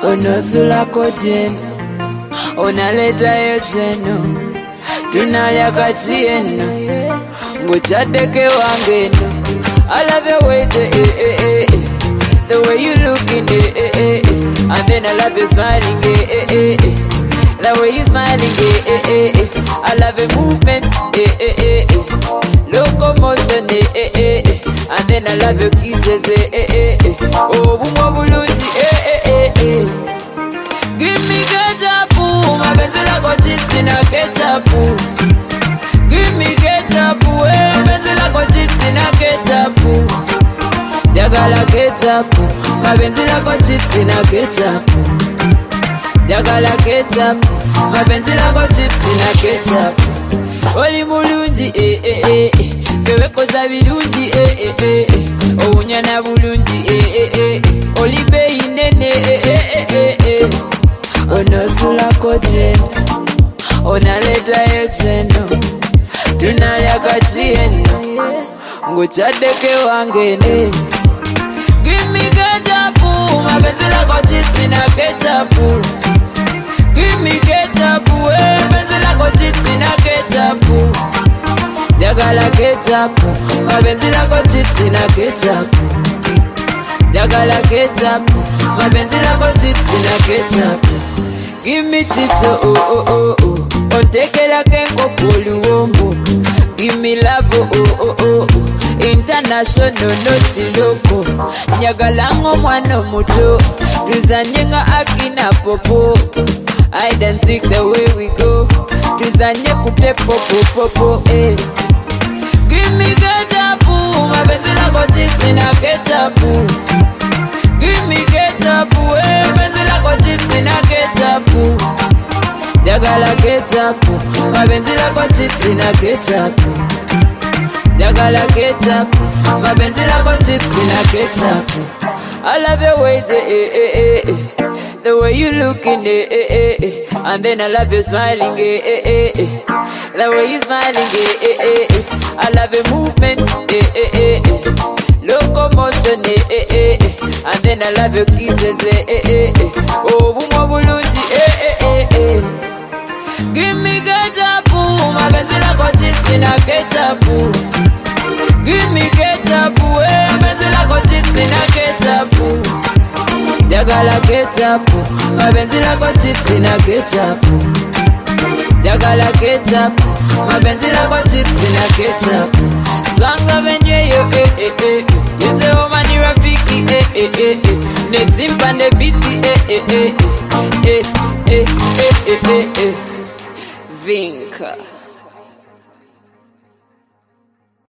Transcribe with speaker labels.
Speaker 1: onosula koteno onaleta yocheno tunalya kachieno nguchadeke wangeno. I love your ways, the way you looking, and then I love you smiling, the way you smiling, I love your movement, locomotion, and then I love your kisses, oh, bumabuluji, give me ketchup, my benzela got chips in a ketchup. Give me ketchup, benzela got chips in a ketchup. Diagala ketchup, my benzela got chips in a ketchup. Diagala ketchup, my benzela got chips in a ketchup. Oli mulunji, kewe koza bilunji, ounyana bulunji, oli bei nene, onosula koteno onaleta yocheno tunalya kachieno nguchadeke wangene. Give me ketchup, my benzela got chips in a ketchup. Give me ketchup, benzela got chips in a ketchup. Diagala ketchup, my benzela got chips in a ketchup. Diagala ketchup, my benzela got chips in a ketchup. Give me chips, oh. On take it like a couple. Give me love, oh. International, not local. Nyagalango mwana muto. Tuzanyenga akina popo. I don't think the way we go. Tuzanye kute popo, eh. Give me ketchup, my benzela got chips in a ketchup. Give me ketchup, benzela got chips in a ketchup. Diagala ketchup, my benzela got chips in a ketchup. Diagala ketchup, my benzela got chips in a ketchup. I love your ways, the way you looking, and then I love you smiling, the way you smiling, I love your movement, locomotion, and then I love your kisses, oh, bumabuluji, Give me ketchup, my benzela got chips in a ketchup. Give me ketchup, benzela got chips in a ketchup. Diagala ketchup, my benzela got chips in a ketchup. Diagala ketchup, my benzela got chips in a ketchup. Swanga venye yo, yese omani rafiki, nesimpa ne biti, Vinka.